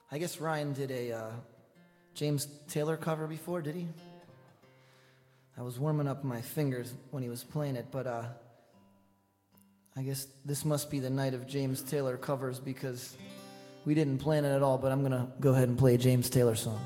I guess Ryan did a James Taylor cover before, did he? I was warming up my fingers when he was playing it, but I guess this must be the night of James Taylor covers because we didn't plan it at all, but I'm going to go ahead and play a James Taylor song.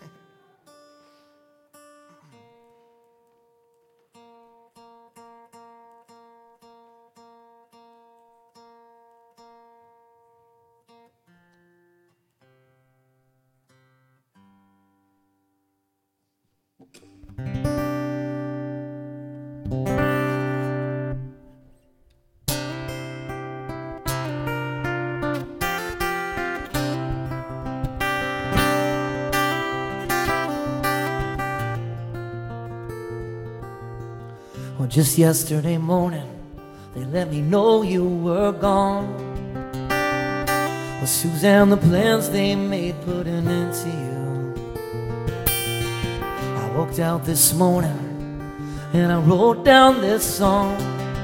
Well, just yesterday morning, they let me know you were gone. Well, Suzanne, the plans they made put an end to you. I walked out this morning and I wrote down this song.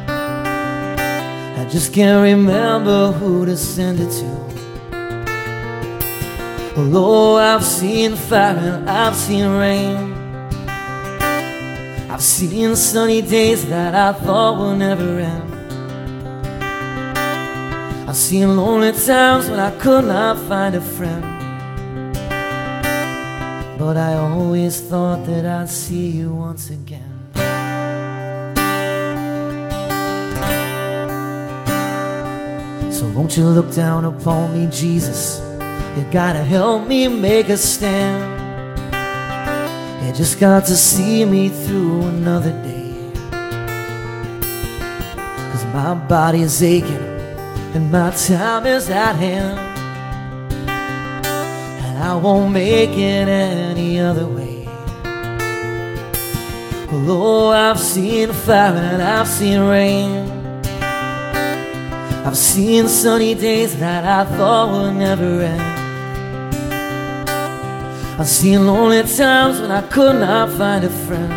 I just can't remember who to send it to. Although I've seen fire and I've seen rain, I've seen sunny days that I thought would never end. I've seen lonely times when I could not find a friend. But I always thought that I'd see you once again. So won't you look down upon me, Jesus? You gotta help me make a stand. You just got to see me through another day. 'Cause my body is aching and my time is at hand, and I won't make it any other way. Although I've seen fire and I've seen rain, I've seen sunny days that I thought would never end. I've seen lonely times when I could not find a friend.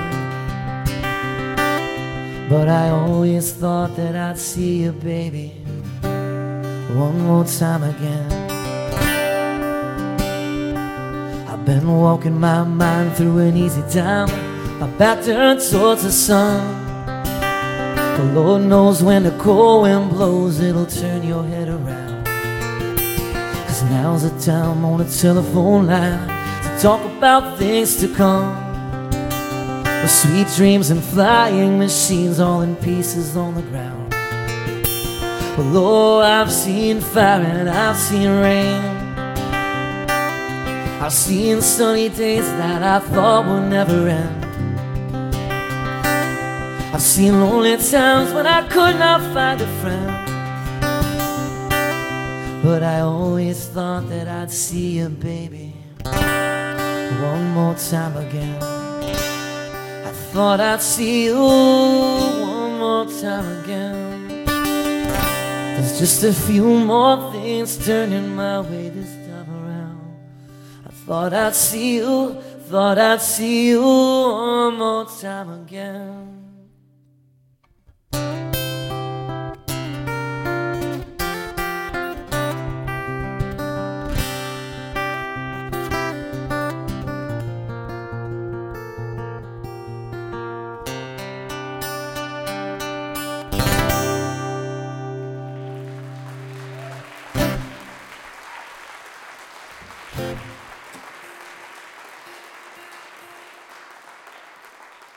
But I always thought that I'd see you, baby, one more time again. I've been walking my mind through an easy time, my back turned towards the sun. The Lord knows when the cold wind blows, it'll turn your head around. 'Cause now's the time on the telephone line to talk about things to come. With sweet dreams and flying machines all in pieces on the ground. Although I've seen fire and I've seen rain, I've seen sunny days that I thought would never end. I've seen lonely times when I could not find a friend. But I always thought that I'd see you, baby, one more time again. I thought I'd see you one more time again. There's just a few more things turning my way this time around. I thought I'd see you one more time again.